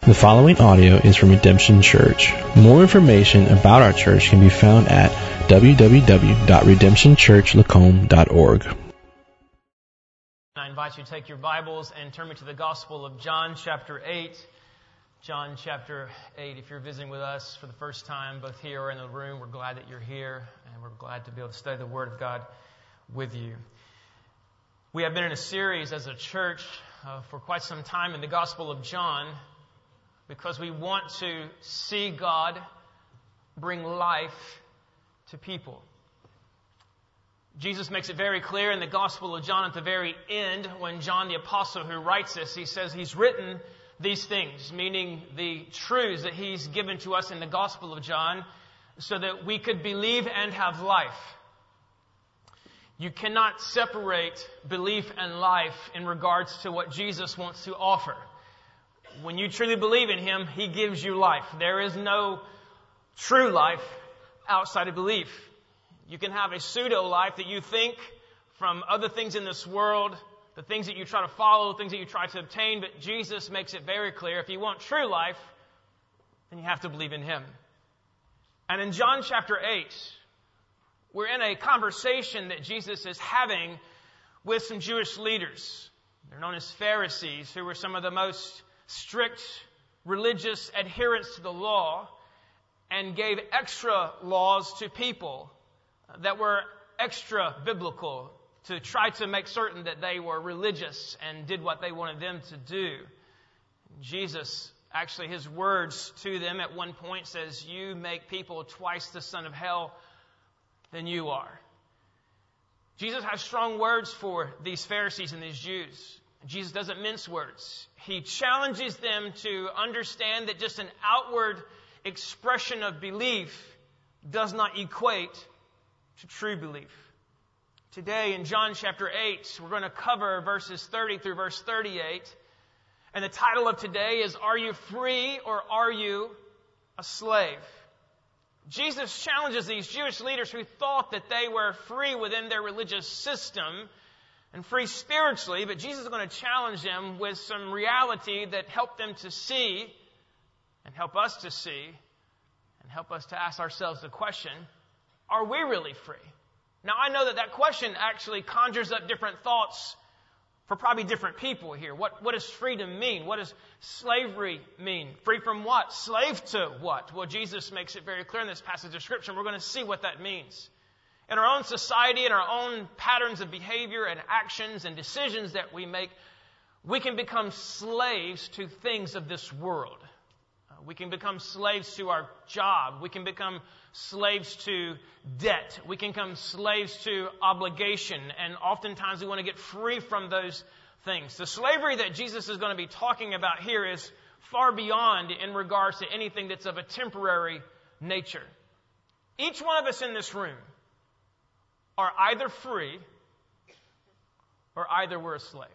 The following audio is from Redemption Church. More information about our church can be found at www.redemptionchurchlacombe.org. I invite you to take your Bibles and turn me to the Gospel of John chapter 8. John chapter 8. If you're visiting with us for the first time, both here or in the room, we're glad that you're here, and we're glad to be able to study the Word of God with you. We have been in a series as a church for quite some time in the Gospel of John, because we want to see God bring life to people. Jesus makes it very clear in the Gospel of John at the very end, when John the Apostle who writes this, he says he's written these things, meaning the truths that he's given to us in the Gospel of John, so that we could believe and have life. You cannot separate belief and life in regards to what Jesus wants to offer. When you truly believe in Him, He gives you life. There is no true life outside of belief. You can have a pseudo-life that you think from other things in this world, the things that you try to follow, the things that you try to obtain, but Jesus makes it very clear, if you want true life, then you have to believe in Him. And in John chapter 8, we're in a conversation that Jesus is having with some Jewish leaders. They're known as Pharisees, who were some of the most strict religious adherents to the law, and gave extra laws to people that were extra biblical to try to make certain that they were religious and did what they wanted them to do. Jesus, actually, His words to them at one point says, "You make people twice the son of hell than you are." Jesus has strong words for these Pharisees and these Jews. Jesus doesn't mince words. He challenges them to understand that just an outward expression of belief does not equate to true belief. Today in John chapter 8, we're going to cover verses 30 through verse 38. And the title of today is, "Are you free or are you a slave?" Jesus challenges these Jewish leaders who thought that they were free within their religious system and free spiritually, but Jesus is going to challenge them with some reality that help them to see and help us to see and help us to ask ourselves the question, are we really free? Now, I know that question actually conjures up different thoughts for probably different people here. What does freedom mean? What does slavery mean? Free from what? Slave to what? Well, Jesus makes it very clear in this passage of Scripture. We're going to see what that means. In our own society, in our own patterns of behavior and actions and decisions that we make, we can become slaves to things of this world. We can become slaves to our job. We can become slaves to debt. We can become slaves to obligation. And oftentimes we want to get free from those things. The slavery that Jesus is going to be talking about here is far beyond in regards to anything that's of a temporary nature. Each one of us in this room are either free or either we're a slave.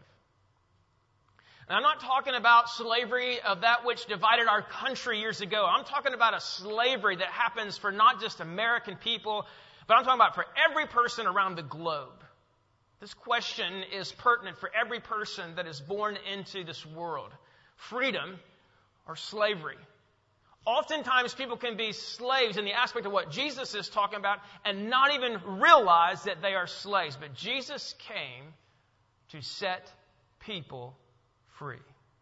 And I'm not talking about slavery of that which divided our country years ago. I'm talking about a slavery that happens for not just American people, but I'm talking about for every person around the globe. This question is pertinent for every person that is born into this world. Freedom or slavery. Oftentimes people can be slaves in the aspect of what Jesus is talking about and not even realize that they are slaves. But Jesus came to set people free.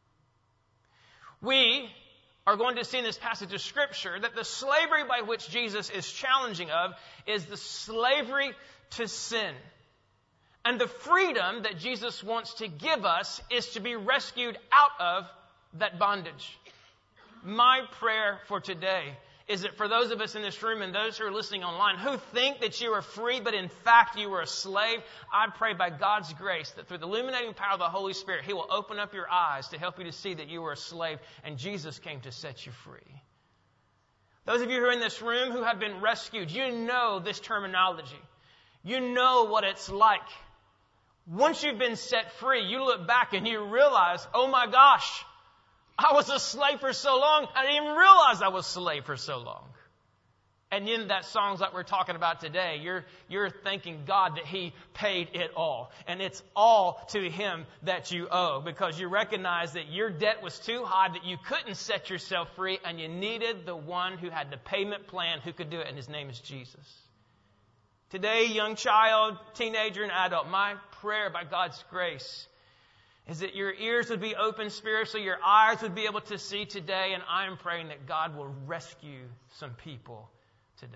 We are going to see in this passage of Scripture that the slavery by which Jesus is challenging of is the slavery to sin. And the freedom that Jesus wants to give us is to be rescued out of that bondage. My prayer for today is that for those of us in this room and those who are listening online who think that you are free, but in fact you are a slave, I pray by God's grace that through the illuminating power of the Holy Spirit, He will open up your eyes to help you to see that you are a slave and Jesus came to set you free. Those of you who are in this room who have been rescued, you know this terminology. You know what it's like. Once you've been set free, you look back and you realize, oh my gosh, I was a slave for so long, I didn't even realize I was a slave for so long. And in that songs like we're talking about today, you're thanking God that He paid it all. And it's all to Him that you owe, because you recognize that your debt was too high, that you couldn't set yourself free, and you needed the one who had the payment plan who could do it, and His name is Jesus. Today, young child, teenager, and adult, my prayer by God's grace is that your ears would be open spiritually, your eyes would be able to see today, and I am praying that God will rescue some people today.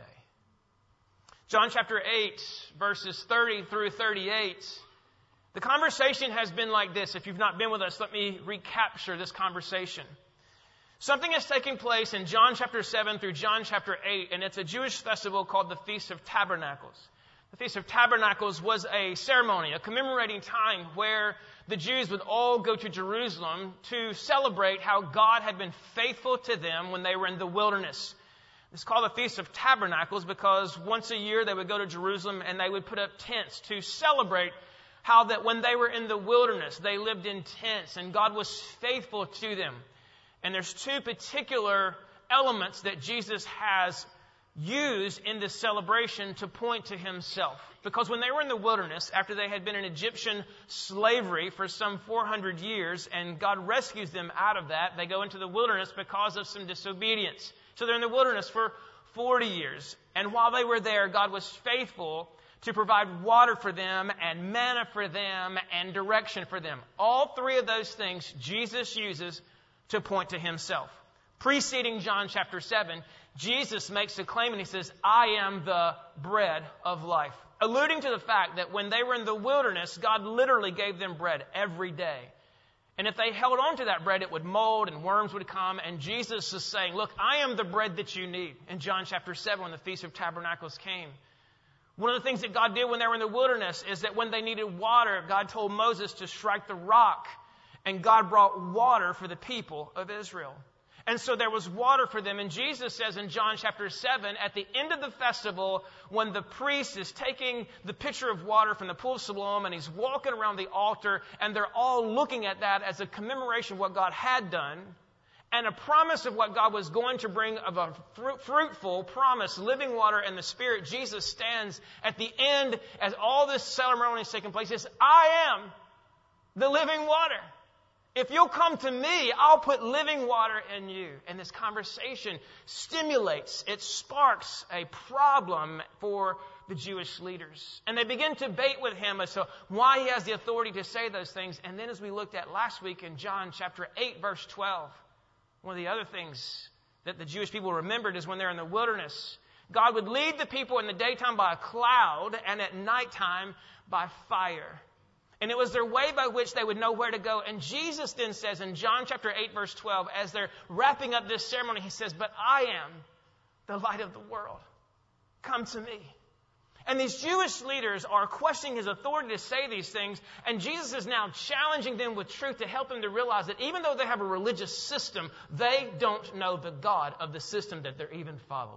John chapter 8, verses 30 through 38. The conversation has been like this. If you've not been with us, let me recapture this conversation. Something is taking place in John chapter 7 through John chapter 8, and it's a Jewish festival called the Feast of Tabernacles. The Feast of Tabernacles was a ceremony, a commemorating time where the Jews would all go to Jerusalem to celebrate how God had been faithful to them when they were in the wilderness. It's called the Feast of Tabernacles because once a year they would go to Jerusalem and they would put up tents to celebrate how that when they were in the wilderness, they lived in tents and God was faithful to them. And there's two particular elements that Jesus has used in this celebration to point to Himself. Because when they were in the wilderness, after they had been in Egyptian slavery for some 400 years, and God rescues them out of that, they go into the wilderness because of some disobedience. So they're in the wilderness for 40 years. And while they were there, God was faithful to provide water for them and manna for them and direction for them. All three of those things Jesus uses to point to Himself. Preceding John chapter 7, Jesus makes a claim and He says, I am the bread of life. Alluding to the fact that when they were in the wilderness, God literally gave them bread every day. And if they held on to that bread, it would mold and worms would come. And Jesus is saying, look, I am the bread that you need. In John chapter 7, when the Feast of Tabernacles came. One of the things that God did when they were in the wilderness is that when they needed water, God told Moses to strike the rock. And God brought water for the people of Israel. And so there was water for them. And Jesus says in John chapter 7, at the end of the festival, when the priest is taking the pitcher of water from the pool of Siloam and he's walking around the altar, and they're all looking at that as a commemoration of what God had done and a promise of what God was going to bring of a fruitful promise, living water and the Spirit. Jesus stands at the end as all this ceremony is taking place. He says, I am the living water. If you'll come to me, I'll put living water in you. And this conversation stimulates, it sparks a problem for the Jewish leaders. And they begin to debate with Him as to why He has the authority to say those things. And then as we looked at last week in John chapter 8, verse 12, one of the other things that the Jewish people remembered is when they're in the wilderness, God would lead the people in the daytime by a cloud and at nighttime by fire. And it was their way by which they would know where to go. And Jesus then says in John chapter 8, verse 12, as they're wrapping up this ceremony, He says, but I am the light of the world. Come to me. And these Jewish leaders are questioning His authority to say these things. And Jesus is now challenging them with truth to help them to realize that even though they have a religious system, they don't know the God of the system that they're even following.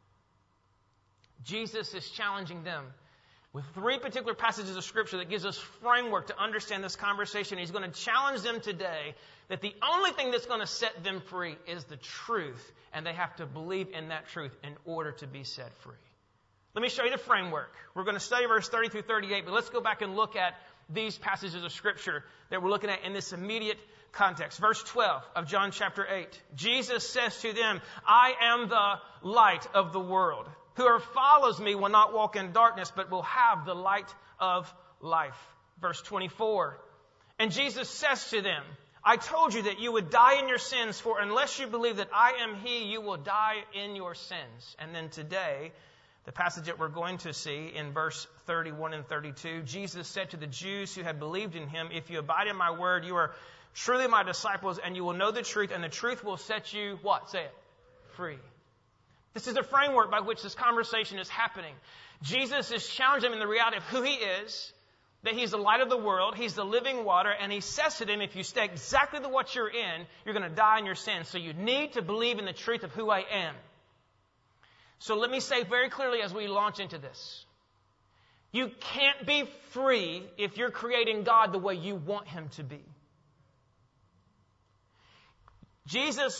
Jesus is challenging them with three particular passages of Scripture that gives us framework to understand this conversation. He's going to challenge them today that the only thing that's going to set them free is the truth, and they have to believe in that truth in order to be set free. Let me show you the framework. We're going to study verse 30 through 38, but let's go back and look at these passages of Scripture that we're looking at in this immediate context. Verse 12 of John chapter 8. Jesus says to them, I am the light of the world. Whoever follows me will not walk in darkness, but will have the light of life. Verse 24. And Jesus says to them, I told you that you would die in your sins, for unless you believe that I am He, you will die in your sins. And then today, the passage that we're going to see in verse 31 and 32, Jesus said to the Jews who had believed in Him, if you abide in my word, you are truly my disciples, and you will know the truth, and the truth will set you, what? Say it. Free. This is the framework by which this conversation is happening. Jesus is challenging them in the reality of who He is, that He's the light of the world, He's the living water, and He says to them, if you stay exactly the what you're in, you're going to die in your sins. So you need to believe in the truth of who I am. So let me say very clearly as we launch into this. You can't be free if you're creating God the way you want Him to be. Jesus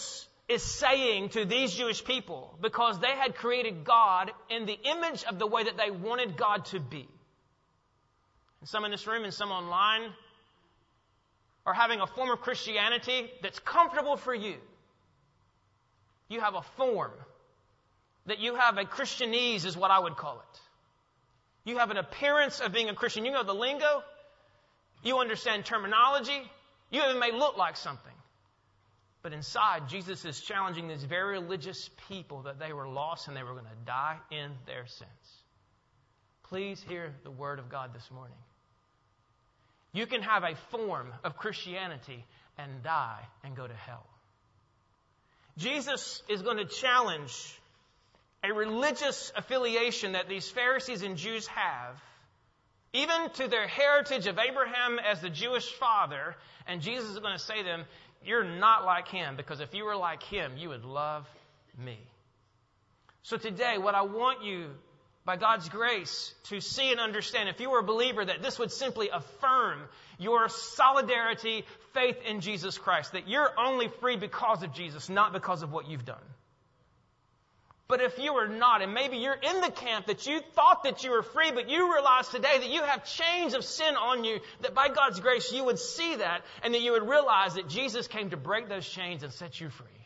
is saying to these Jewish people, because they had created God in the image of the way that they wanted God to be. And some in this room and some online are having a form of Christianity that's comfortable for you. You have a form that you have a Christianese is what I would call it. You have an appearance of being a Christian. You know the lingo. You understand terminology. You even may look like something. But inside, Jesus is challenging these very religious people that they were lost and they were going to die in their sins. Please hear the word of God this morning. You can have a form of Christianity and die and go to hell. Jesus is going to challenge a religious affiliation that these Pharisees and Jews have, even to their heritage of Abraham as the Jewish father. And Jesus is going to say to them, you're not like him, because if you were like him, you would love me. So today, what I want you, by God's grace, to see and understand, if you were a believer, that this would simply affirm your solidarity, faith in Jesus Christ, that you're only free because of Jesus, not because of what you've done. But if you are not, and maybe you're in the camp that you thought that you were free, but you realize today that you have chains of sin on you, that by God's grace you would see that, and that you would realize that Jesus came to break those chains and set you free.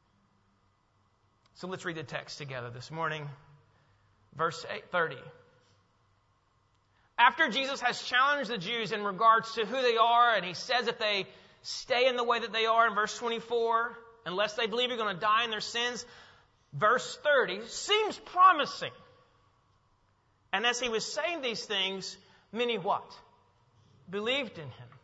So let's read the text together this morning. Verse 30. After Jesus has challenged the Jews in regards to who they are, and he says if they stay in the way that they are in verse 24, unless they believe you're going to die in their sins, verse 30 seems promising. And as he was saying these things, many what? Believed in him.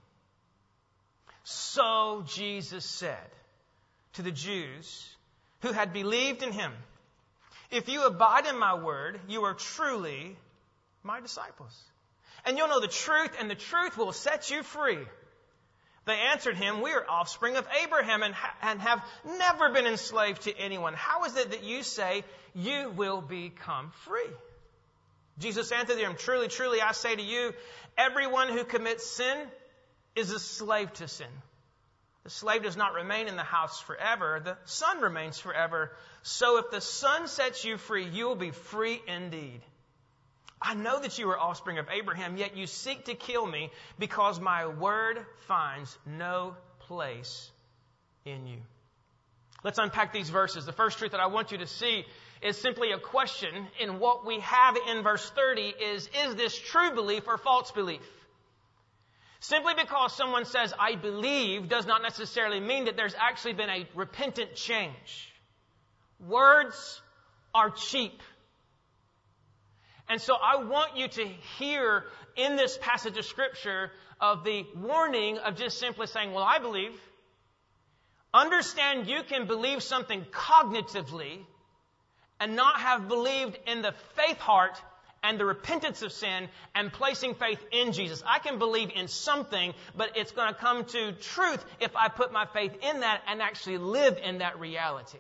So Jesus said to the Jews who had believed in him, if you abide in my word, you are truly my disciples. And you'll know the truth, and the truth will set you free. They answered him, we are offspring of Abraham and have never been enslaved to anyone. How is it that you say you will become free? Jesus answered them, truly, truly, I say to you, everyone who commits sin is a slave to sin. The slave does not remain in the house forever. The Son remains forever. So if the Son sets you free, you will be free indeed. I know that you are offspring of Abraham, yet you seek to kill me because my word finds no place in you. Let's unpack these verses. The first truth that I want you to see is simply a question in what we have in verse 30 is this true belief or false belief? Simply because someone says, I believe, does not necessarily mean that there's actually been a repentant change. Words are cheap. And so I want you to hear in this passage of Scripture of the warning of just simply saying, well, I believe. Understand you can believe something cognitively and not have believed in the faith heart and the repentance of sin and placing faith in Jesus. I can believe in something, but it's going to come to truth if I put my faith in that and actually live in that reality.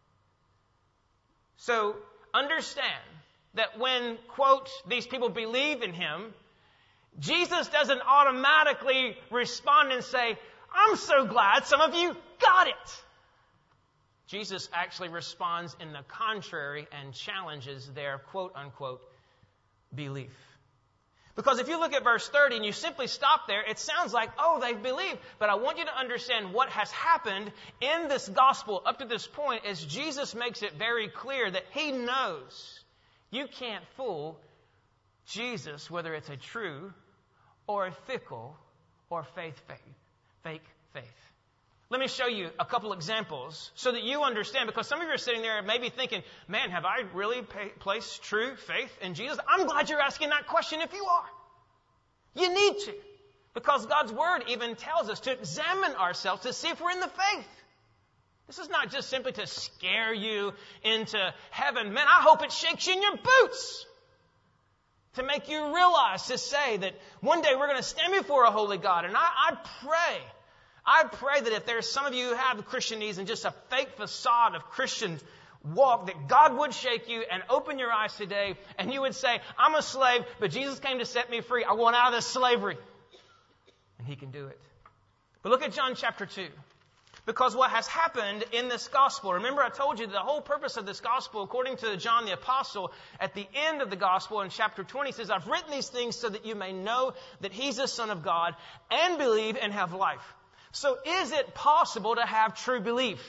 So understand that when, quote, these people believe in him, Jesus doesn't automatically respond and say, I'm so glad some of you got it. Jesus actually responds in the contrary and challenges their, quote unquote, belief. Because if you look at verse 30 and you simply stop there, it sounds like, oh, they believe. But I want you to understand what has happened in this gospel up to this point as Jesus makes it very clear that he knows you can't fool Jesus, whether it's a true or a fickle or fake faith. Let me show you a couple examples so that you understand, because some of you are sitting there maybe thinking, man, have I really placed true faith in Jesus? I'm glad you're asking that question if you are. You need to, because God's Word even tells us to examine ourselves to see if we're in the faith. This is not just simply to scare you into heaven. Man, I hope it shakes you in your boots to make you realize, to say that one day we're going to stand before a holy God. And I pray that if there's some of you who have Christianese and just a fake facade of Christian walk, that God would shake you and open your eyes today and you would say, I'm a slave, but Jesus came to set me free. I want out of this slavery. And he can do it. But look at John chapter 2. Because what has happened in this gospel, remember I told you the whole purpose of this gospel, according to John the Apostle, at the end of the gospel in chapter 20, says, I've written these things so that you may know that He's the Son of God and believe and have life. So is it possible to have true belief?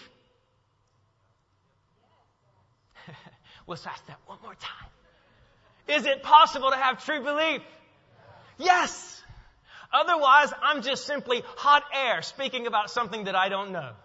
Let's ask that one more time. Is it possible to have true belief? Yes. Otherwise, I'm just simply hot air speaking about something that I don't know.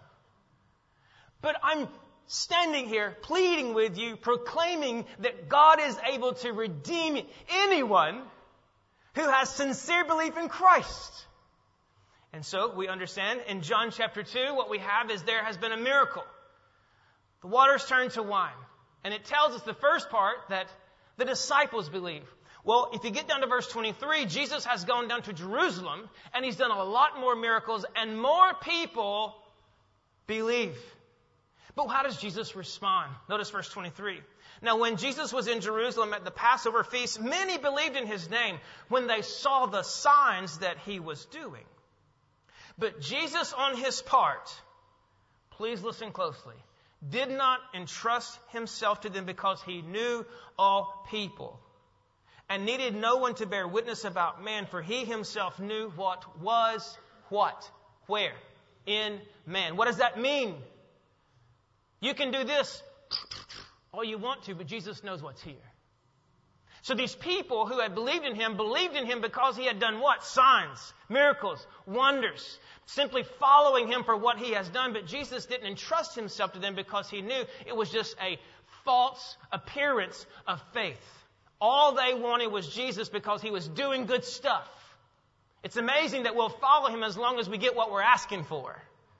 But I'm standing here pleading with you, proclaiming that God is able to redeem anyone who has sincere belief in Christ. And so we understand in John chapter 2, what we have is there has been a miracle. The waters turned to wine. And it tells us the first part that the disciples believe. Well, if you get down to verse 23, Jesus has gone down to Jerusalem and He's done a lot more miracles and more people believe. But how does Jesus respond? Notice verse 23. Now, when Jesus was in Jerusalem at the Passover feast, many believed in His name when they saw the signs that He was doing. But Jesus on His part, please listen closely, did not entrust Himself to them because He knew all people and needed no one to bear witness about man, for He Himself knew what was what? Where? In man. What does that mean? You can do this all you want to, but Jesus knows what's here. So these people who had believed in Him because He had done what? Signs, miracles, wonders, simply following Him for what He has done. But Jesus didn't entrust Himself to them because He knew it was just a false appearance of faith. All they wanted was Jesus because He was doing good stuff. It's amazing that we'll follow Him as long as we get what we're asking for.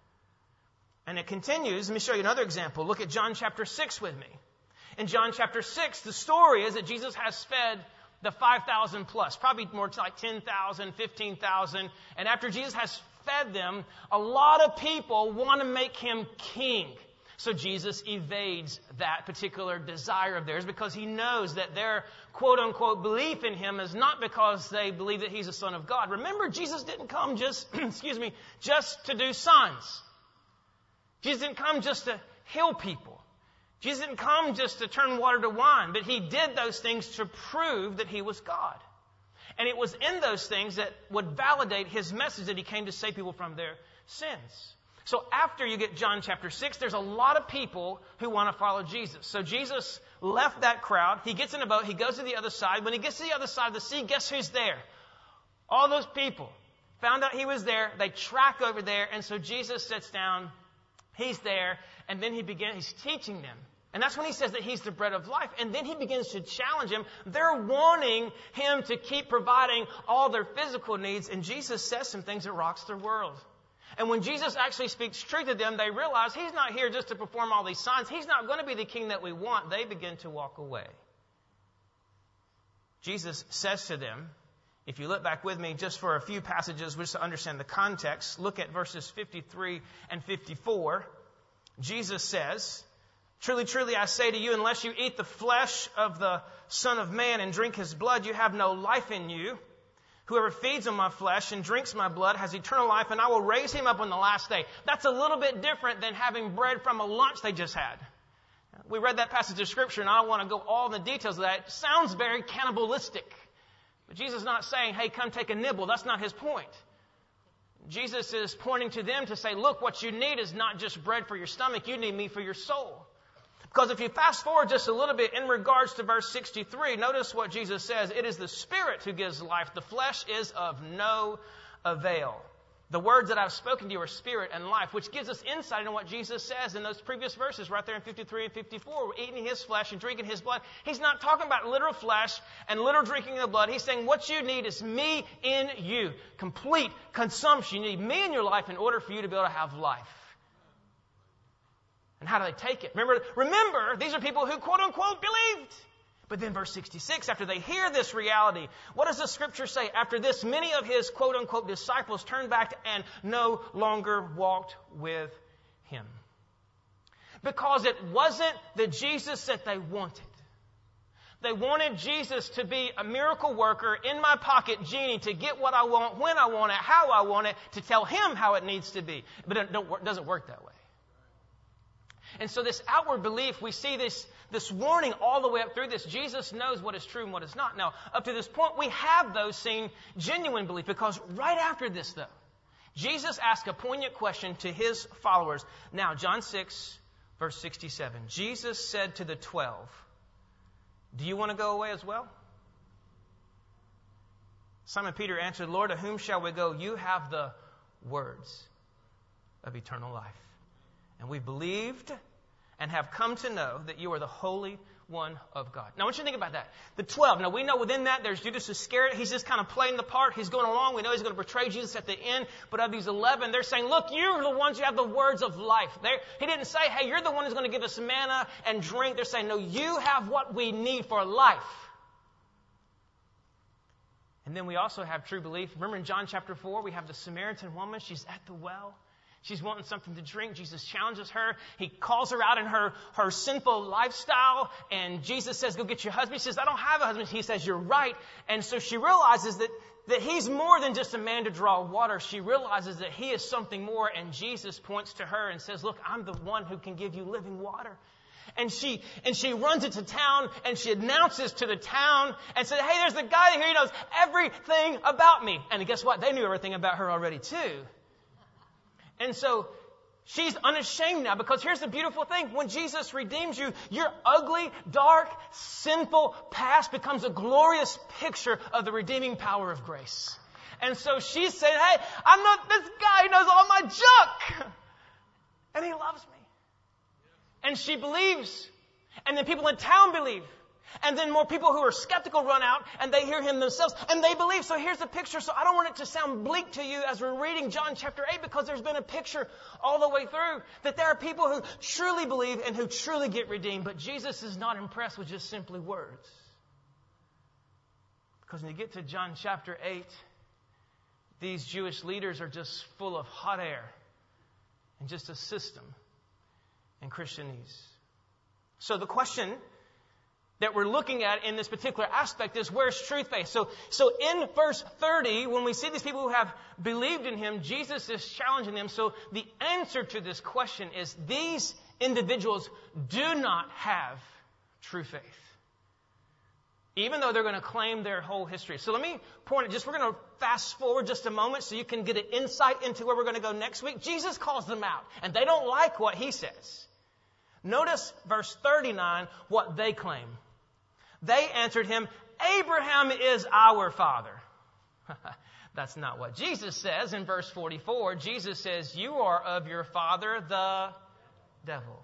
And it continues. Let me show you another example. Look at John chapter 6 with me. In John chapter 6, the story is that Jesus has fed the 5,000 plus, probably more like 10,000, 15,000. And after Jesus has fed them, a lot of people want to make Him king. So Jesus evades that particular desire of theirs because He knows that their quote-unquote belief in Him is not because they believe that He's the Son of God. Remember, Jesus didn't come just to do signs. Jesus didn't come just to heal people. Jesus didn't come just to turn water to wine, but He did those things to prove that He was God. And it was in those things that would validate His message that He came to save people from their sins. So after you get John chapter 6, there's a lot of people who want to follow Jesus. So Jesus left that crowd. He gets in a boat. He goes to the other side. When He gets to the other side of the sea, guess who's there? All those people found out He was there. They track over there. And so Jesus sits down. He's there. And then He's teaching them. And that's when He says that He's the bread of life. And then He begins to challenge them. They're wanting Him to keep providing all their physical needs. And Jesus says some things that rocks their world. And when Jesus actually speaks truth to them, they realize He's not here just to perform all these signs. He's not going to be the king that we want. They begin to walk away. Jesus says to them, if you look back with me just for a few passages just to understand the context, look at verses 53 and 54. Jesus says, truly, truly, I say to you, unless you eat the flesh of the Son of Man and drink His blood, you have no life in you. Whoever feeds on my flesh and drinks my blood has eternal life, and I will raise him up on the last day. That's a little bit different than having bread from a lunch they just had. We read that passage of Scripture, and I don't want to go all in the details of that. It sounds very cannibalistic. But Jesus is not saying, hey, come take a nibble. That's not His point. Jesus is pointing to them to say, look, what you need is not just bread for your stomach. You need me for your soul. Because if you fast forward just a little bit in regards to verse 63, notice what Jesus says. It is the Spirit who gives life. The flesh is of no avail. The words that I've spoken to you are spirit and life, which gives us insight into what Jesus says in those previous verses right there in 53 and 54. We're eating His flesh and drinking His blood. He's not talking about literal flesh and literal drinking of blood. He's saying what you need is me in you. Complete consumption. You need me in your life in order for you to be able to have life. And how do they take it? Remember, these are people who quote-unquote believed. But then verse 66, after they hear this reality, what does the Scripture say? After this, many of His quote-unquote disciples turned back and no longer walked with Him. Because it wasn't the Jesus that they wanted. They wanted Jesus to be a miracle worker, in my pocket genie, to get what I want, when I want it, how I want it, to tell him how it needs to be. But it doesn't work that way. And so this outward belief, we see this warning all the way up through this. Jesus knows what is true and what is not. Now, up to this point, we have, though, seen genuine belief, because right after this, though, Jesus asked a poignant question to his followers. Now, John 6, verse 67. Jesus said to the 12, do you want to go away as well? Simon Peter answered, Lord, to whom shall we go? You have the words of eternal life. And we believed and have come to know that you are the Holy One of God. Now, I want you to think about that. The 12. Now, we know within that there's Judas Iscariot. He's just kind of playing the part. He's going along. We know he's going to betray Jesus at the end. But of these 11, they're saying, look, you're the ones who have the words of life. He didn't say, hey, you're the one who's going to give us manna and drink. They're saying, no, you have what we need for life. And then we also have true belief. Remember in John chapter 4, we have the Samaritan woman. She's at the well. She's wanting something to drink. Jesus challenges her. He calls her out in her sinful lifestyle. And Jesus says, go get your husband. She says, I don't have a husband. He says, you're right. And so she realizes that he's more than just a man to draw water. She realizes that he is something more. And Jesus points to her and says, look, I'm the one who can give you living water. And she runs into town and she announces to the town and said, hey, there's the guy here. He knows everything about me. And guess what? They knew everything about her already too. And so she's unashamed now, because here's the beautiful thing. When Jesus redeems you, your ugly, dark, sinful past becomes a glorious picture of the redeeming power of grace. And so she's saying, hey, I'm not this guy who knows all my junk. And he loves me. And she believes. And then people in town believe. And then more people who are skeptical run out and they hear him themselves and they believe. So here's the picture. So I don't want it to sound bleak to you as we're reading John chapter 8, because there's been a picture all the way through that there are people who truly believe and who truly get redeemed. But Jesus is not impressed with just simply words. Because when you get to John chapter 8, these Jewish leaders are just full of hot air and just a system and Christianese. So the question that we're looking at in this particular aspect is, where's truth faith? So in verse 30, when we see these people who have believed in him, Jesus is challenging them. So the answer to this question is, these individuals do not have true faith, even though they're going to claim their whole history. So let me point it, we're going to fast forward just a moment so you can get an insight into where we're going to go next week. Jesus calls them out, and they don't like what he says. Notice verse 39, what they claim. They answered him, Abraham is our father. That's not what Jesus says. In verse 44, Jesus says, you are of your father, the devil.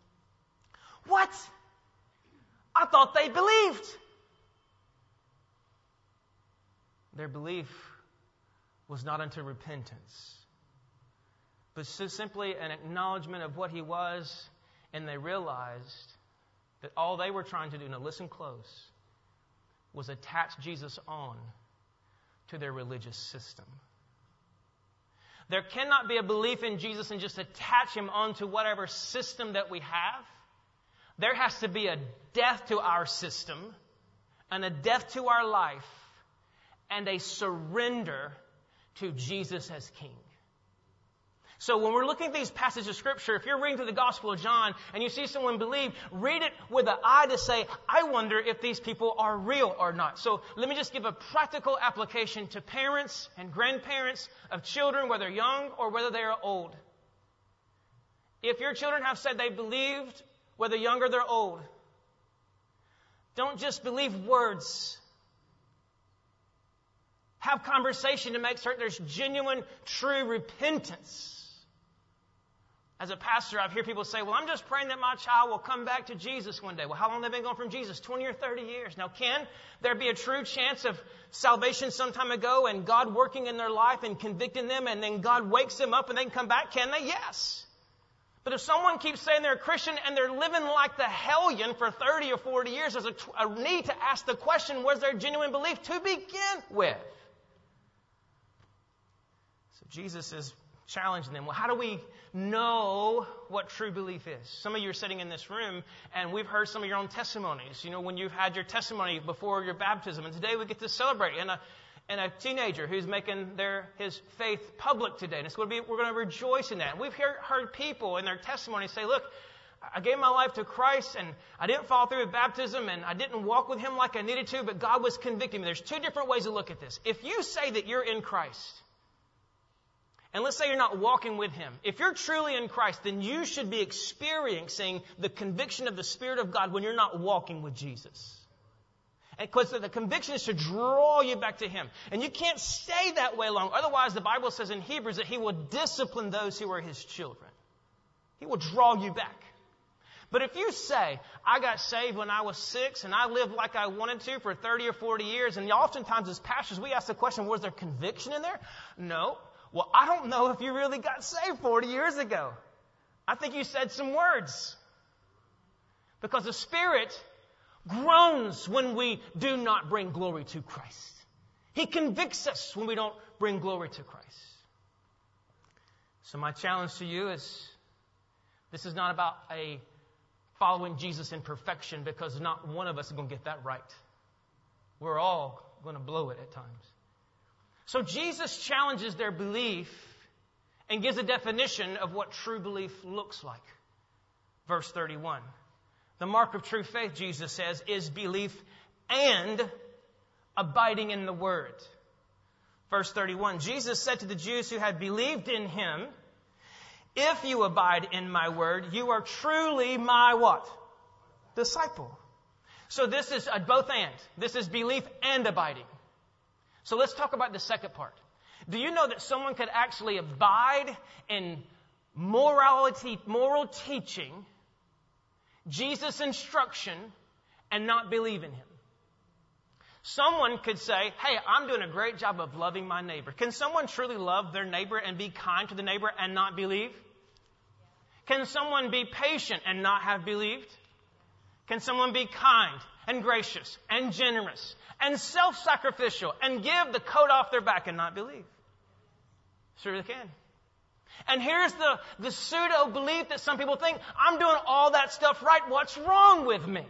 What? I thought they believed. Their belief was not unto repentance, but simply an acknowledgement of what he was, and they realized that all they were trying to do, now listen close, was attach Jesus on to their religious system. There cannot be a belief in Jesus and just attach him onto whatever system that we have. There has to be a death to our system and a death to our life and a surrender to Jesus as King. So when we're looking at these passages of Scripture, if you're reading through the Gospel of John and you see someone believe, read it with an eye to say, I wonder if these people are real or not. So let me just give a practical application to parents and grandparents of children, whether young or whether they are old. If your children have said they believed, whether young or they're old, don't just believe words. Have conversation to make certain there's genuine, true repentance. As a pastor, I've heard people say, well, I'm just praying that my child will come back to Jesus one day. Well, how long have they been going from Jesus? 20 or 30 years. Now, can there be a true chance of salvation some time ago and God working in their life and convicting them, and then God wakes them up and they can come back? Can they? Yes. But if someone keeps saying they're a Christian and they're living like the hellion for 30 or 40 years, there's a need to ask the question, was there genuine belief to begin with? So Jesus is challenging them. Well, how do we know what true belief is? Some of you are sitting in this room, and we've heard some of your own testimonies. You know, when you've had your testimony before your baptism, and today we get to celebrate. And a teenager who's making his faith public today. And we're going to rejoice in that. And we've heard people in their testimony say, look, I gave my life to Christ, and I didn't follow through with baptism, and I didn't walk with Him like I needed to, but God was convicting me. There's two different ways to look at this. If you say that you're in Christ, and let's say you're not walking with Him, if you're truly in Christ, then you should be experiencing the conviction of the Spirit of God when you're not walking with Jesus. Because the conviction is to draw you back to Him. And you can't stay that way long. Otherwise, the Bible says in Hebrews that He will discipline those who are His children. He will draw you back. But if you say, I got saved when I was 6 and I lived like I wanted to for 30 or 40 years, and oftentimes as pastors we ask the question, was there conviction in there? No. Well, I don't know if you really got saved 40 years ago. I think you said some words. Because the Spirit groans when we do not bring glory to Christ. He convicts us when we don't bring glory to Christ. So my challenge to you is, this is not about following Jesus in perfection, because not one of us is going to get that right. We're all going to blow it at times. So Jesus challenges their belief and gives a definition of what true belief looks like. Verse 31. The mark of true faith, Jesus says, is belief and abiding in the Word. Verse 31, Jesus said to the Jews who had believed in Him, if you abide in my Word, you are truly my what? Disciple. So this is a both and. This is belief and abiding. So let's talk about the second part. Do you know that someone could actually abide in moral teaching, Jesus' instruction, and not believe in Him? Someone could say, hey, I'm doing a great job of loving my neighbor. Can someone truly love their neighbor and be kind to the neighbor and not believe? Can someone be patient and not have believed? Can someone be kind and gracious and generous and self-sacrificial and give the coat off their back and not believe? Sure they can. And here's the pseudo-belief that some people think, I'm doing all that stuff right, what's wrong with me?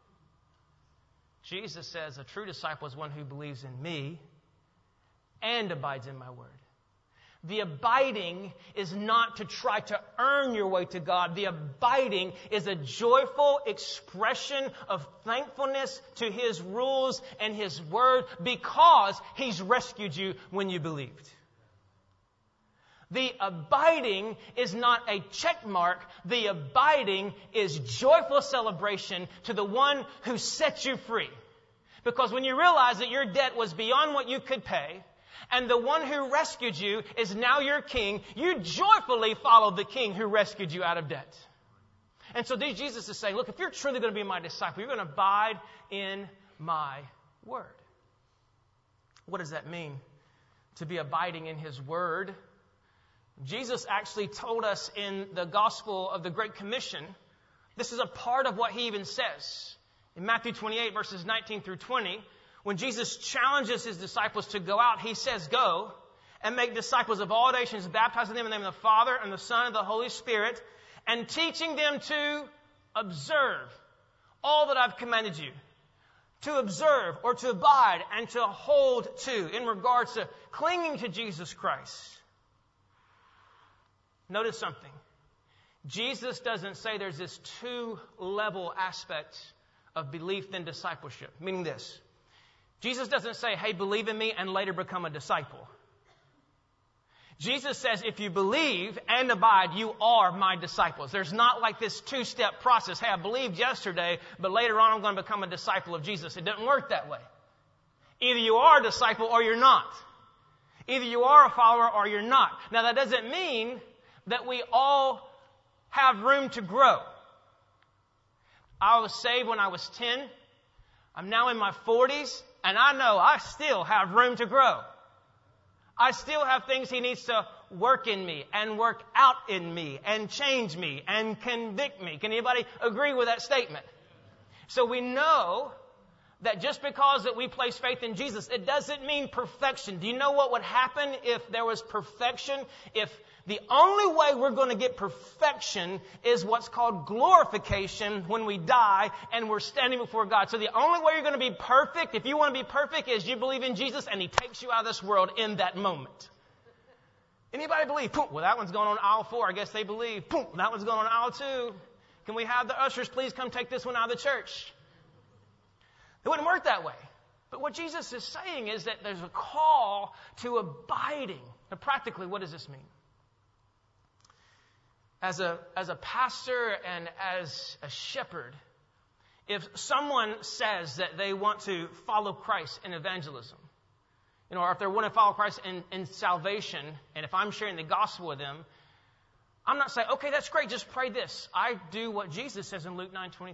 Jesus says a true disciple is one who believes in me and abides in my Word. The abiding is not to try to earn your way to God. The abiding is a joyful expression of thankfulness to His rules and His Word because He's rescued you when you believed. The abiding is not a check mark. The abiding is joyful celebration to the one who set you free. Because when you realize that your debt was beyond what you could pay, and the one who rescued you is now your king, you joyfully follow the king who rescued you out of debt. And so Jesus is saying, look, if you're truly going to be my disciple, you're going to abide in my Word. What does that mean? To be abiding in His Word. Jesus actually told us in the Gospel of the Great Commission, this is a part of what He even says. In Matthew 28, verses 19 through 20, when Jesus challenges His disciples to go out, He says, go and make disciples of all nations, baptizing them in the name of the Father and the Son and the Holy Spirit, and teaching them to observe all that I've commanded you. To observe or to abide and to hold to in regards to clinging to Jesus Christ. Notice something. Jesus doesn't say there's this two-level aspect of belief then discipleship. Meaning this. Jesus doesn't say, hey, believe in me and later become a disciple. Jesus says, if you believe and abide, you are my disciples. There's not like this two-step process. Hey, I believed yesterday, but later on I'm going to become a disciple of Jesus. It doesn't work that way. Either you are a disciple or you're not. Either you are a follower or you're not. Now, that doesn't mean that we all have room to grow. I was saved when I was 10. I'm now in my 40s, and I know I still have room to grow. I still have things He needs to work in me and work out in me and change me and convict me. Can anybody agree with that statement? So we know that just because that we place faith in Jesus, it doesn't mean perfection. Do you know what would happen if there was perfection? If the only way we're going to get perfection is what's called glorification when we die and we're standing before God. So the only way you're going to be perfect, if you want to be perfect, is you believe in Jesus and He takes you out of this world in that moment. Anybody believe? Boom, well, that one's going on aisle 4. I guess they believe. Boom, that one's going on aisle 2. Can we have the ushers please come take this one out of the church? It wouldn't work that way. But what Jesus is saying is that there's a call to abiding. Now, practically, what does this mean? As a pastor and as a shepherd, if someone says that they want to follow Christ in evangelism, or if they want to follow Christ in salvation, and if I'm sharing the gospel with them, I'm not saying, okay, that's great, just pray this. I do what Jesus says in Luke 9:23.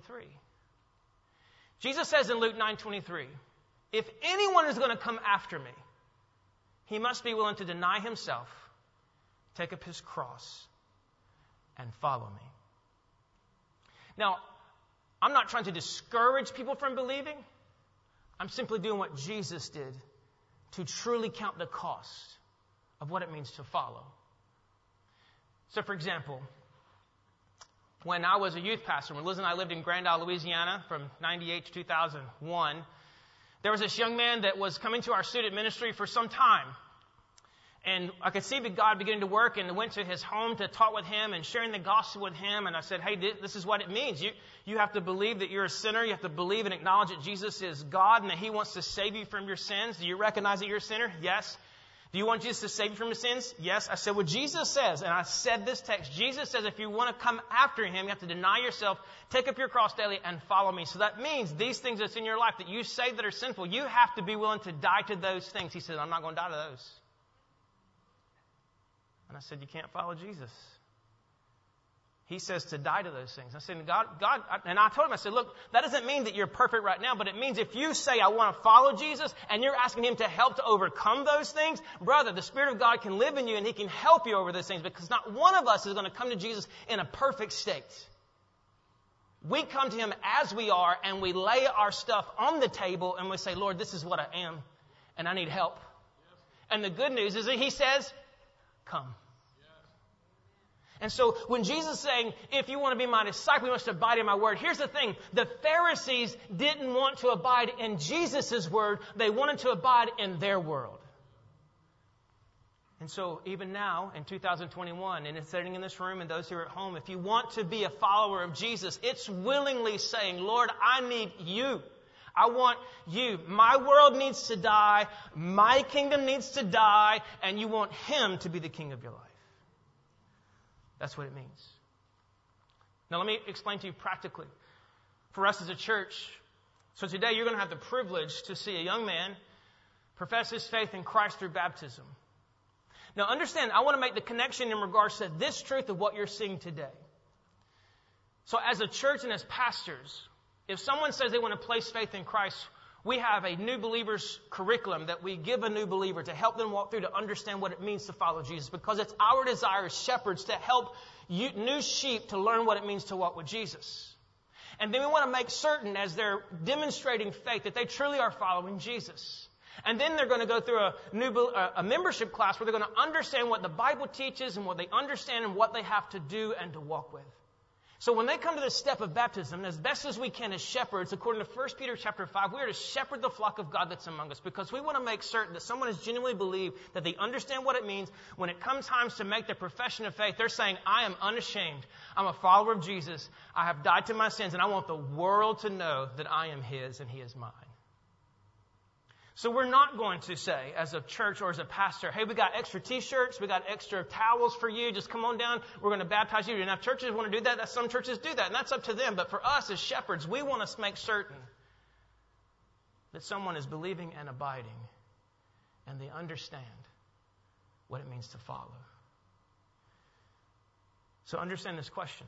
Jesus says in Luke 9:23, if anyone is going to come after me, he must be willing to deny himself, take up his cross, and follow me. Now, I'm not trying to discourage people from believing. I'm simply doing what Jesus did to truly count the cost of what it means to follow. So, for example, when I was a youth pastor, when Liz and I lived in Grand Isle, Louisiana, from 98 to 2001, there was this young man that was coming to our student ministry for some time. And I could see God beginning to work, and I went to his home to talk with him and sharing the gospel with him. And I said, hey, this is what it means. You have to believe that you're a sinner. You have to believe and acknowledge that Jesus is God and that He wants to save you from your sins. Do you recognize that you're a sinner? Yes. Do you want Jesus to save you from your sins? Yes. I said, well, Jesus says, and I said this text, Jesus says if you want to come after Him, you have to deny yourself, take up your cross daily, and follow me. So that means these things that's in your life that you say that are sinful, you have to be willing to die to those things. He said, I'm not going to die to those. And I said, you can't follow Jesus. He says to die to those things. I said, God, and I told him, I said, look, that doesn't mean that you're perfect right now, but it means if you say, I want to follow Jesus, and you're asking Him to help to overcome those things, brother, the Spirit of God can live in you, and He can help you over those things, because not one of us is going to come to Jesus in a perfect state. We come to Him as we are, and we lay our stuff on the table, and we say, Lord, this is what I am, and I need help. And the good news is that He says, come. And so when Jesus is saying, if you want to be my disciple, you must abide in my word. Here's the thing. The Pharisees didn't want to abide in Jesus' word. They wanted to abide in their world. And so even now in 2021, and it's sitting in this room and those who are at home, if you want to be a follower of Jesus, it's willingly saying, Lord, I need you. I want you. My world needs to die. My kingdom needs to die. And you want Him to be the king of your life. That's what it means. Now let me explain to you practically. For us as a church, so today you're going to have the privilege to see a young man profess his faith in Christ through baptism. Now understand, I want to make the connection in regards to this truth of what you're seeing today. So as a church and as pastors, if someone says they want to place faith in Christ, we have a new believers curriculum that we give a new believer to help them walk through to understand what it means to follow Jesus. Because it's our desire as shepherds to help new sheep to learn what it means to walk with Jesus. And then we want to make certain as they're demonstrating faith that they truly are following Jesus. And then they're going to go through a membership class where they're going to understand what the Bible teaches and what they understand and what they have to do and to walk with. So when they come to this step of baptism, as best as we can as shepherds, according to 1 Peter chapter 5, we are to shepherd the flock of God that's among us because we want to make certain that someone has genuinely believed, that they understand what it means. When it comes time to make their profession of faith, they're saying, I am unashamed. I'm a follower of Jesus. I have died to my sins, and I want the world to know that I am His and He is mine. So we're not going to say, as a church or as a pastor, hey, we got extra T-shirts, we got extra towels for you, just come on down, we're going to baptize you. And if churches want to do that, some churches do that, and that's up to them. But for us as shepherds, we want to make certain that someone is believing and abiding, and they understand what it means to follow. So understand this question.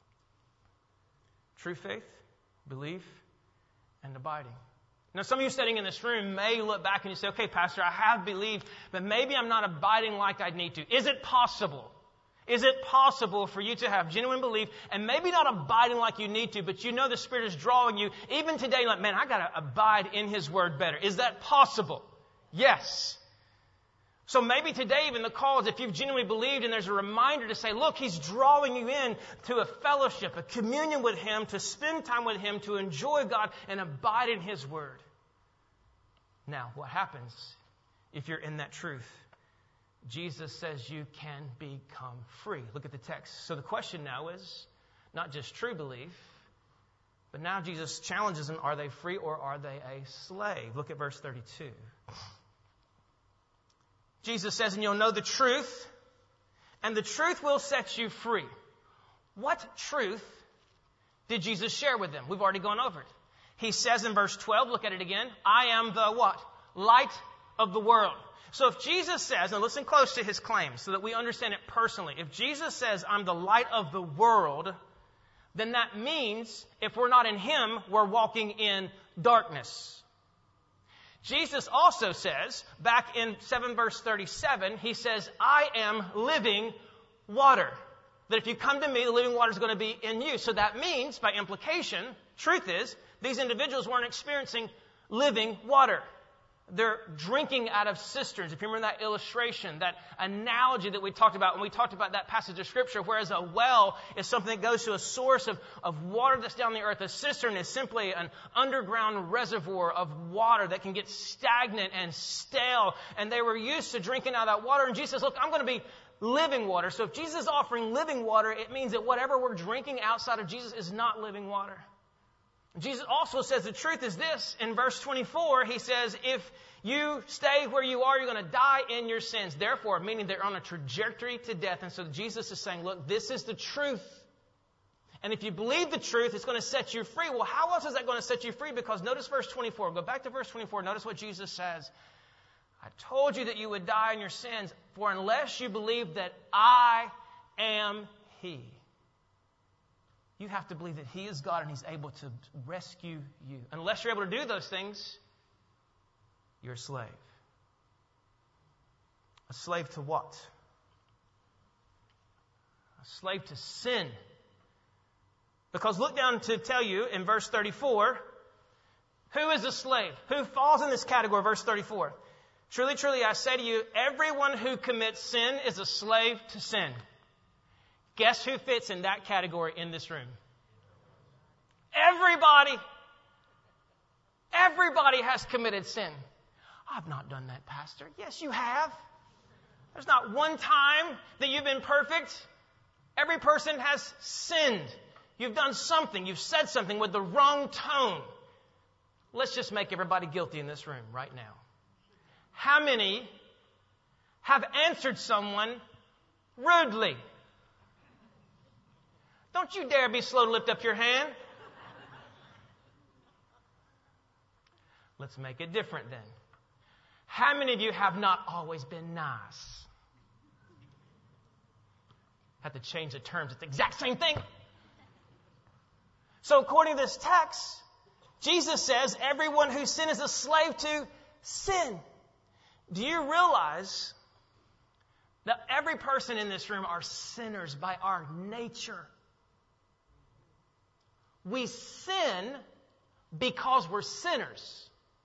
True faith, belief, and abiding. Now, some of you sitting in this room may look back and you say, okay, Pastor, I have believed, but maybe I'm not abiding like I need to. Is it possible? Is it possible for you to have genuine belief and maybe not abiding like you need to, but you know the Spirit is drawing you even today, like, man, I got to abide in His Word better. Is that possible? Yes. So maybe today even the call is if you've genuinely believed and there's a reminder to say, look, He's drawing you in to a fellowship, a communion with Him, to spend time with Him, to enjoy God and abide in His Word. Now, what happens if you're in that truth? Jesus says you can become free. Look at the text. So the question now is not just true belief, but now Jesus challenges them, are they free or are they a slave? Look at verse 32. Jesus says, and you'll know the truth, and the truth will set you free. What truth did Jesus share with them? We've already gone over it. He says in verse 12, look at it again, I am the what? Light of the world. So if Jesus says, and listen close to His claims so that we understand it personally. If Jesus says, I'm the light of the world, then that means if we're not in Him, we're walking in darkness. Jesus also says, back in 7 verse 37, He says, I am living water. That if you come to me, the living water is going to be in you. So that means, by implication, truth is, these individuals weren't experiencing living water. They're drinking out of cisterns. If you remember that illustration, that analogy that we talked about when we talked about that passage of Scripture, whereas a well is something that goes to a source of water that's down the earth. A cistern is simply an underground reservoir of water that can get stagnant and stale. And they were used to drinking out of that water. And Jesus says, look, I'm going to be living water. So if Jesus is offering living water, it means that whatever we're drinking outside of Jesus is not living water. Jesus also says the truth is this. In verse 24, He says, if you stay where you are, you're going to die in your sins. Therefore, meaning they're on a trajectory to death. And so Jesus is saying, look, this is the truth. And if you believe the truth, it's going to set you free. Well, how else is that going to set you free? Because notice verse 24. Go back to verse 24. Notice what Jesus says. I told you that you would die in your sins, for unless you believe that I am He. You have to believe that He is God and He's able to rescue you. Unless you're able to do those things, you're a slave. A slave to what? A slave to sin. Because look down to tell you in verse 34, who is a slave? Who falls in this category, verse 34? Truly, truly, I say to you, everyone who commits sin is a slave to sin. Guess who fits in that category in this room? Everybody. Everybody has committed sin. I've not done that, Pastor. Yes, you have. There's not one time that you've been perfect. Every person has sinned. You've done something. You've said something with the wrong tone. Let's just make everybody guilty in this room right now. How many have answered someone rudely? Don't you dare be slow to lift up your hand. Let's make it different then. How many of you have not always been nice? Have to change the terms. It's the exact same thing. So according to this text, Jesus says everyone who sins is a slave to sin. Do you realize that every person in this room are sinners by our nature? We sin because we're sinners.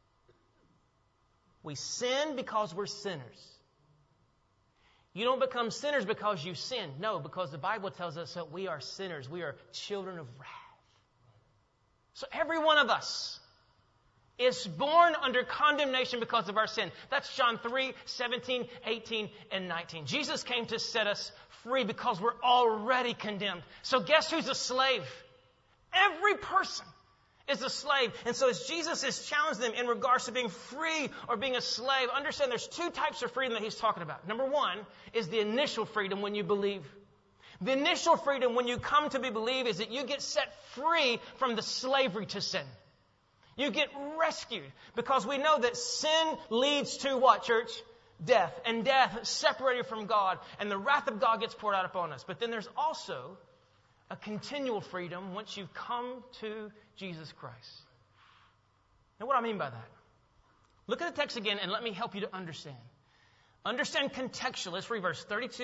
We sin because we're sinners. You don't become sinners because you sin. No, because the Bible tells us that we are sinners. We are children of wrath. So every one of us is born under condemnation because of our sin. That's John 3, 17, 18, and 19. Jesus came to set us free because we're already condemned. So guess who's a slave? Every person is a slave. And so as Jesus has challenged them in regards to being free or being a slave, understand there's two types of freedom that He's talking about. Number one is the initial freedom when you believe. The initial freedom when you come to be believed is that you get set free from the slavery to sin. You get rescued because we know that sin leads to what, church? Death. And death separated from God. And the wrath of God gets poured out upon us. But then there's also a continual freedom once you've come to Jesus Christ. Now, what do I mean by that? Look at the text again and let me help you to understand. Understand contextually. Let's read verse 32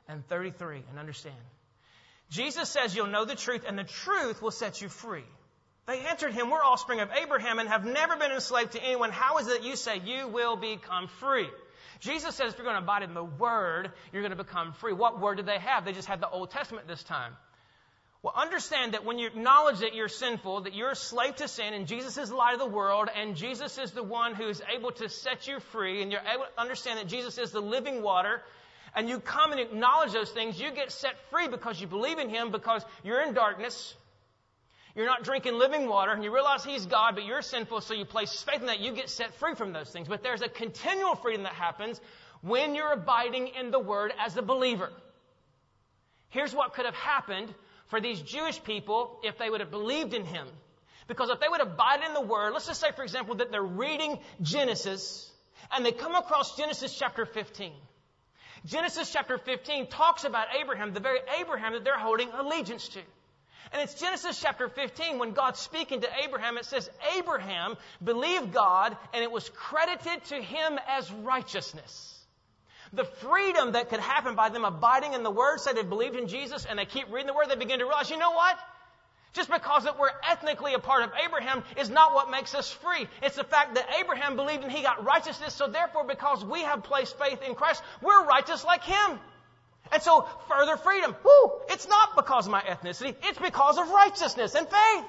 and 33, and understand. Jesus says you'll know the truth, and the truth will set you free. They answered him, we're offspring of Abraham and have never been enslaved to anyone. How is it that you say you will become free? Jesus says if you're going to abide in the Word, you're going to become free. What word did they have? They just had the Old Testament this time. Well, understand that when you acknowledge that you're sinful, that you're a slave to sin, and Jesus is the light of the world, and Jesus is the one who is able to set you free, and you're able to understand that Jesus is the living water, and you come and acknowledge those things, you get set free because you believe in Him, because you're in darkness. You're not drinking living water, and you realize He's God, but you're sinful, so you place faith in that. You get set free from those things. But there's a continual freedom that happens when you're abiding in the Word as a believer. Here's what could have happened for these Jewish people if they would have believed in Him. Because if they would abide in the Word, let's just say, for example, that they're reading Genesis, and they come across Genesis chapter 15. Genesis chapter 15 talks about Abraham, the very Abraham that they're holding allegiance to. And it's Genesis chapter 15 when God's speaking to Abraham. It says, Abraham believed God and it was credited to him as righteousness. The freedom that could happen by them abiding in the Word, say they believed in Jesus and they keep reading the Word, they begin to realize, you know what? Just because that we're ethnically a part of Abraham is not what makes us free. It's the fact that Abraham believed and he got righteousness, so therefore because we have placed faith in Christ, we're righteous like Him. And so, further freedom. It's not because of my ethnicity. It's because of righteousness and faith.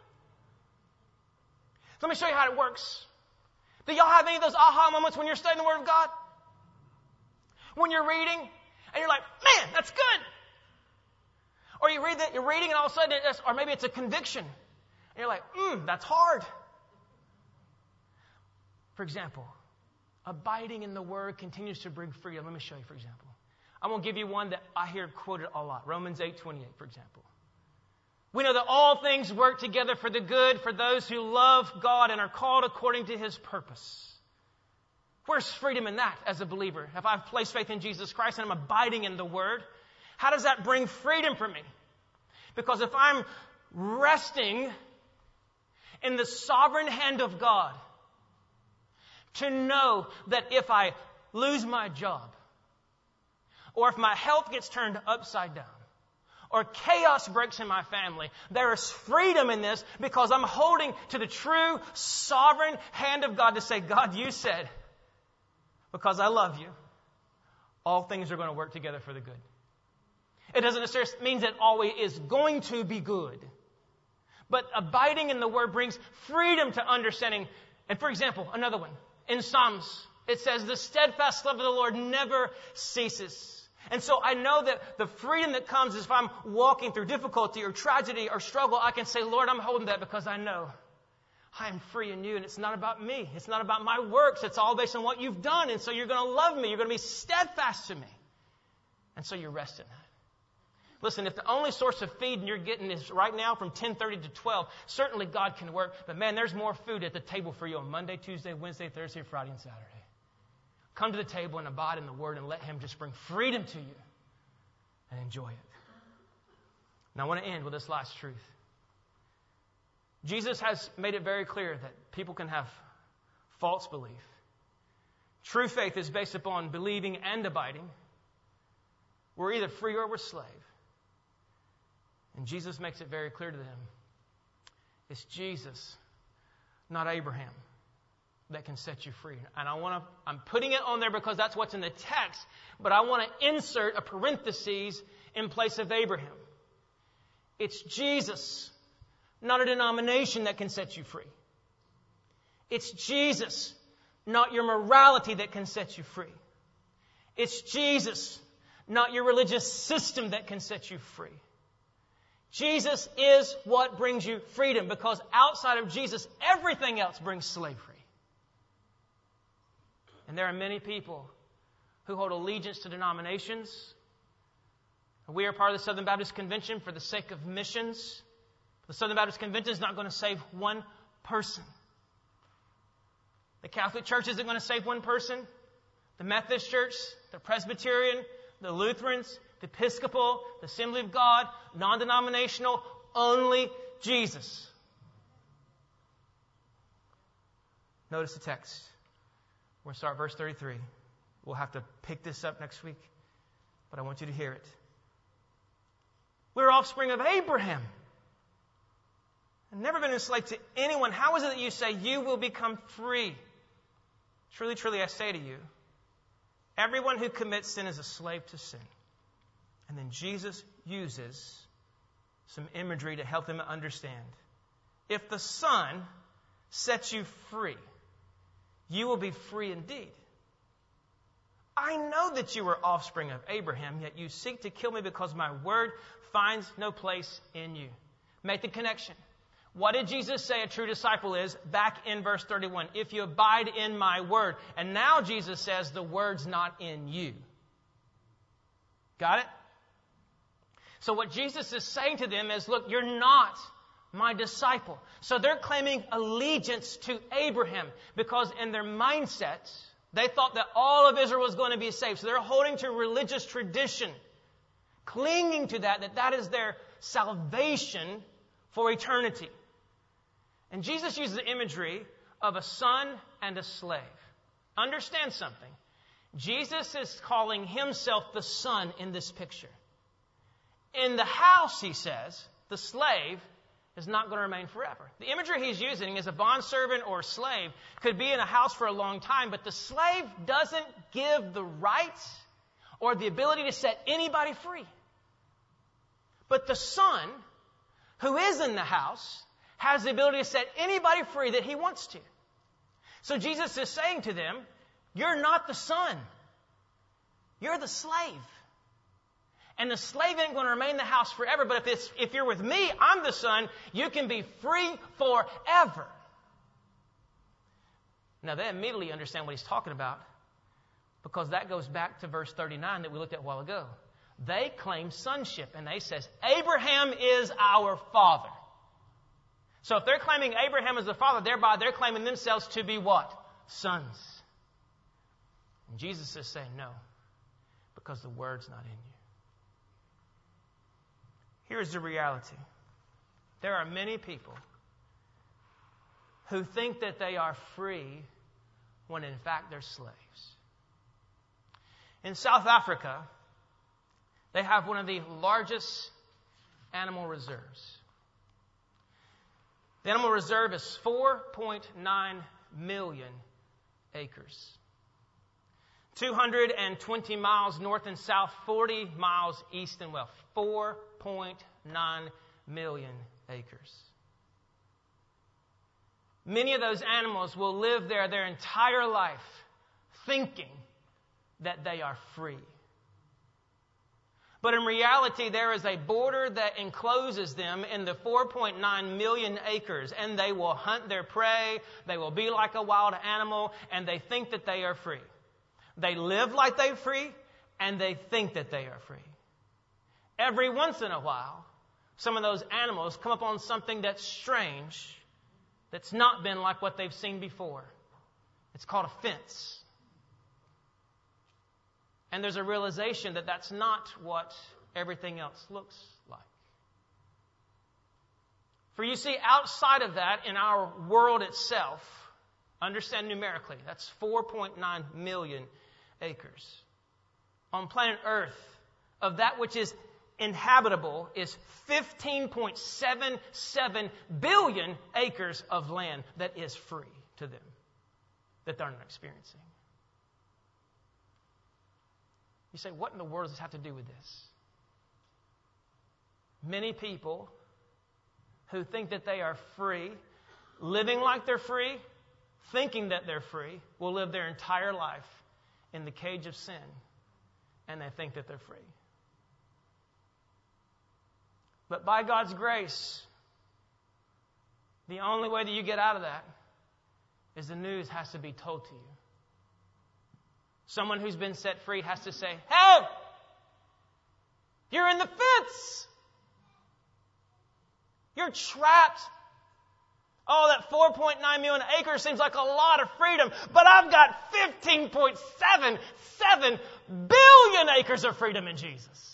Let me show you how it works. Do y'all have any of those aha moments when you're studying the Word of God? When you're reading, and you're like, man, that's good. Or you read that, you're reading, and all of a sudden, or maybe it's a conviction. And you're like, that's hard. For example, abiding in the Word continues to bring freedom. Let me show you, for example. I'm going to give you one that I hear quoted a lot. Romans 8:28, for example. We know that all things work together for the good for those who love God and are called according to His purpose. Where's freedom in that as a believer? If I've placed faith in Jesus Christ and I'm abiding in the Word, how does that bring freedom for me? Because if I'm resting in the sovereign hand of God, to know that if I lose my job, or if my health gets turned upside down, or chaos breaks in my family, there is freedom in this because I'm holding to the true sovereign hand of God to say, God, you said, because I love you, all things are going to work together for the good. It doesn't necessarily mean that always is going to be good. But abiding in the Word brings freedom to understanding. And for example, another one. In Psalms, it says, the steadfast love of the Lord never ceases. And so I know that the freedom that comes is if I'm walking through difficulty or tragedy or struggle, I can say, Lord, I'm holding that because I know I am free in you. And it's not about me. It's not about my works. It's all based on what you've done. And so you're going to love me. You're going to be steadfast to me. And so you rest in that. Listen, if the only source of feeding you're getting is right now from 10:30 to 12, certainly God can work. But man, there's more food at the table for you on Monday, Tuesday, Wednesday, Thursday, Friday, and Saturday. Come to the table and abide in the Word and let Him just bring freedom to you and enjoy it. Now I want to end with this last truth. Jesus has made it very clear that people can have false belief. True faith is based upon believing and abiding. We're either free or we're slave. And Jesus makes it very clear to them. It's Jesus, not Abraham, that can set you free. And I'm putting it on there because that's what's in the text, but I want to insert a parenthesis in place of Abraham. It's Jesus, not a denomination, that can set you free. It's Jesus, not your morality, that can set you free. It's Jesus, not your religious system, that can set you free. Jesus is what brings you freedom, because outside of Jesus, everything else brings slavery. And there are many people who hold allegiance to denominations. We are part of the Southern Baptist Convention for the sake of missions. The Southern Baptist Convention is not going to save one person. The Catholic Church isn't going to save one person. The Methodist Church, the Presbyterian, the Lutherans, the Episcopal, the Assembly of God, non-denominational, only Jesus. Notice the text. We're going to start verse 33. We'll have to pick this up next week. but I want you to hear it. We're offspring of Abraham. I've never been enslaved to anyone. How is it that you say you will become free? Truly, truly, I say to you, everyone who commits sin is a slave to sin. And then Jesus uses some imagery to help them understand. If the Son sets you free, you will be free indeed. I know that you are offspring of Abraham, yet you seek to kill me because my word finds no place in you. Make the connection. What did Jesus say a true disciple is? Back in verse 31. If you abide in my word. And now Jesus says the word's not in you. Got it? So what Jesus is saying to them is, look, you're not my disciple. So they're claiming allegiance to Abraham because in their mindsets, they thought that all of Israel was going to be saved. So they're holding to religious tradition, clinging to that is their salvation for eternity. And Jesus uses the imagery of a son and a slave. Understand something. Jesus is calling himself the son in this picture. In the house, he says, the slave is not going to remain forever. The imagery he's using is a bondservant or a slave could be in a house for a long time, but the slave doesn't give the rights or the ability to set anybody free. But the son, who is in the house, has the ability to set anybody free that he wants to. So Jesus is saying to them, you're not the son. You're the slave. And the slave ain't going to remain in the house forever, but if you're with me, I'm the son, you can be free forever. Now they immediately understand what he's talking about because that goes back to verse 39 that we looked at a while ago. They claim sonship and they says, Abraham is our father. So if they're claiming Abraham as the father, thereby they're claiming themselves to be what? Sons. And Jesus is saying no, because the word's not in you. Here's the reality. There are many people who think that they are free when in fact they're slaves. In South Africa, they have one of the largest animal reserves. The animal reserve is 4.9 million acres. 220 miles north and south, 40 miles east and west. 4.9 million acres. Many of those animals will live there their entire life thinking that they are free. But in reality, there is a border that encloses them in the 4.9 million acres, and they will hunt their prey, they will be like a wild animal, and they think that they are free. They live like they're free, and they think that they are free. Every once in a while, some of those animals come upon something that's strange, that's not been like what they've seen before. It's called a fence. And there's a realization that that's not what everything else looks like. For you see, outside of that, in our world itself, understand numerically, that's 4.9 million acres. On planet Earth, of that which is inhabitable is 15.77 billion acres of land that is free to them, that they're not experiencing. You say, what in the world does this have to do with this? Many people who think that they are free, living like they're free, thinking that they're free, will live their entire life in the cage of sin, and they think that they're free. But by God's grace, the only way that you get out of that is the news has to be told to you. Someone who's been set free has to say, hey, you're in the fence. You're trapped. Oh, that 4.9 million acres seems like a lot of freedom, but I've got 15.77 billion acres of freedom in Jesus.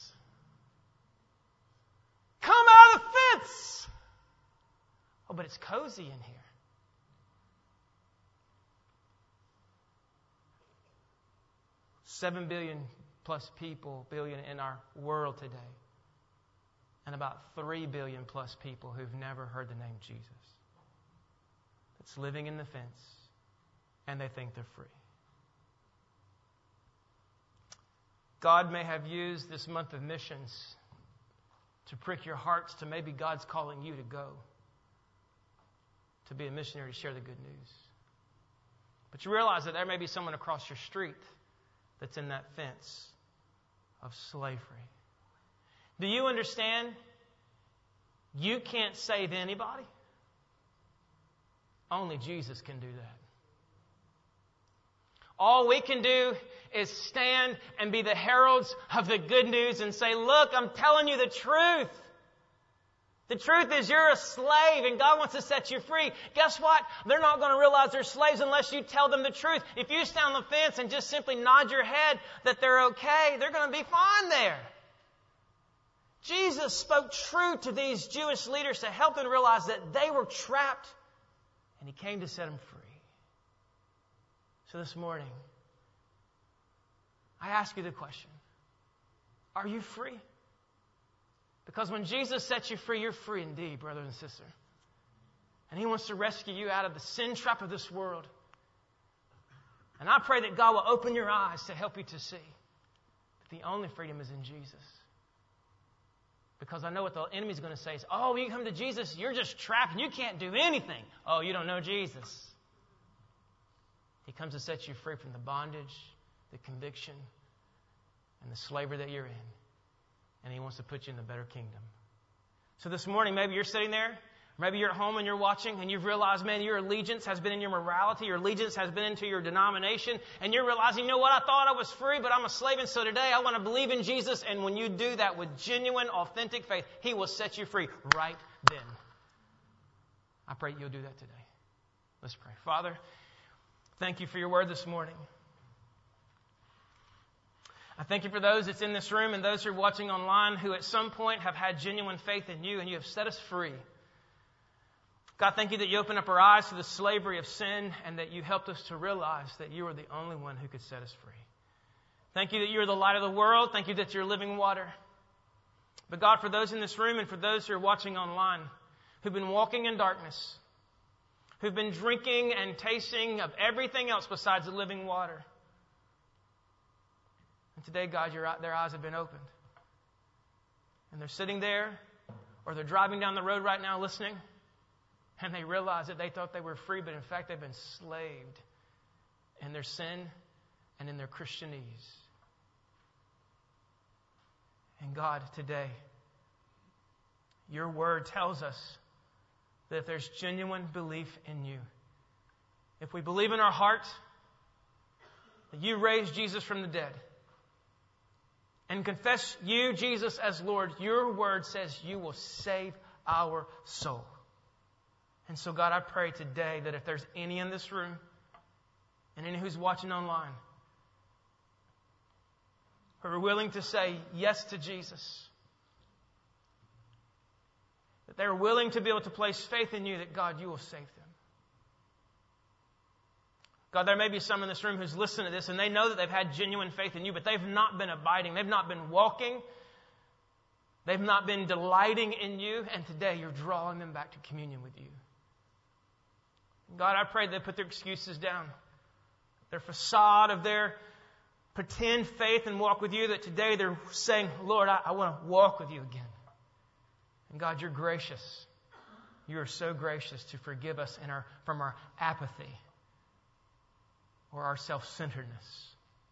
Come out of the fence. Oh, but it's cozy in here. $7 billion plus billion in our world today. And about 3 billion plus people who've never heard the name Jesus. That's living in the fence, and they think they're free. God may have used this month of missions to prick your hearts to maybe God's calling you to go, to be a missionary, to share the good news. But you realize that there may be someone across your street that's in that fence of slavery. Do you understand? You can't save anybody. Only Jesus can do that. All we can do is stand and be the heralds of the good news and say, look, I'm telling you the truth. The truth is you're a slave and God wants to set you free. Guess what? They're not going to realize they're slaves unless you tell them the truth. If you stand on the fence and just simply nod your head that they're okay, they're going to be fine there. Jesus spoke true to these Jewish leaders to help them realize that they were trapped, and He came to set them free. So this morning, I ask you the question, are you free? Because when Jesus sets you free, you're free indeed, brother and sister. And He wants to rescue you out of the sin trap of this world. And I pray that God will open your eyes to help you to see that the only freedom is in Jesus. Because I know what the enemy's going to say is, oh, you come to Jesus, you're just trapped and you can't do anything. Oh, you don't know Jesus. He comes to set you free from the bondage, the conviction, and the slavery that you're in. And He wants to put you in the better kingdom. So this morning, maybe you're sitting there, maybe you're at home and you're watching, and you've realized, man, your allegiance has been in your morality, your allegiance has been into your denomination, and you're realizing, you know what, I thought I was free, but I'm a slave, and so today I want to believe in Jesus, and when you do that with genuine, authentic faith, He will set you free right then. I pray you'll do that today. Let's pray. Father, thank You for Your word this morning. I thank You for those that's in this room and those who are watching online who at some point have had genuine faith in You and You have set us free. God, thank You that You opened up our eyes to the slavery of sin and that You helped us to realize that You are the only one who could set us free. Thank You that You are the light of the world. Thank You that You're living water. But God, for those in this room and for those who are watching online who've been walking in darkness, who've been drinking and tasting of everything else besides the living water, and today, God, their eyes have been opened. And they're sitting there, or they're driving down the road right now listening, and they realize that they thought they were free, but in fact they've been slaved in their sin and in their Christianese. And God, today, Your word tells us that if there's genuine belief in You, if we believe in our heart that You raised Jesus from the dead, and confess You, Jesus, as Lord, Your word says You will save our soul. And so, God, I pray today that if there's any in this room and any who's watching online who are willing to say yes to Jesus, that they're willing to be able to place faith in You, that, God, You will save them. God, there may be some in this room who's listening to this and they know that they've had genuine faith in You, but they've not been abiding. They've not been walking. They've not been delighting in You. And today You're drawing them back to communion with You. God, I pray they put their excuses down, their facade of their pretend faith and walk with You, that today they're saying, Lord, I want to walk with You again. And God, You're gracious. You are so gracious to forgive us from our apathy or our self-centeredness.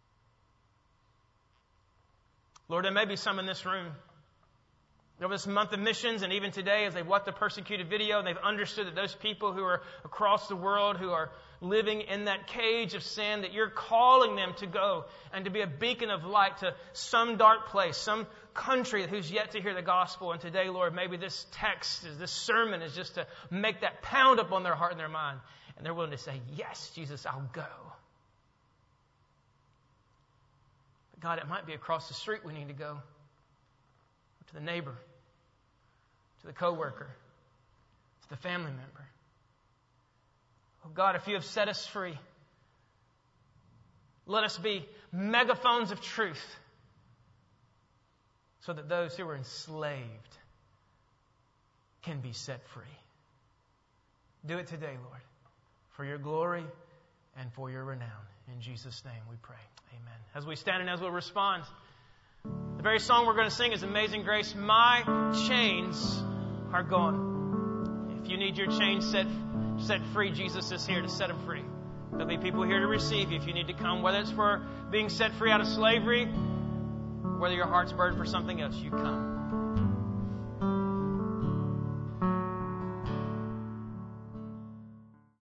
Lord, there may be some in this room over this month of missions, and even today as they've watched the persecuted video, they've understood that those people who are across the world who are living in that cage of sin, that You're calling them to go and to be a beacon of light to some dark place, some country who's yet to hear the gospel. And today, Lord, maybe this text, this sermon is just to make that pound up on their heart and their mind. And they're willing to say, yes, Jesus, I'll go. But God, it might be across the street we need to go. To the neighbor, to the coworker, to the family member. Oh God, if You have set us free, let us be megaphones of truth so that those who are enslaved can be set free. Do it today, Lord, for your glory and for your renown. In Jesus' name we pray. Amen. As we stand and as we'll respond, the very song we're going to sing is Amazing Grace. My chains are gone. If you need your chains set free, Jesus is here to set them free. There'll be people here to receive you if you need to come, whether it's for being set free out of slavery, whether your heart's burdened for something else, you come.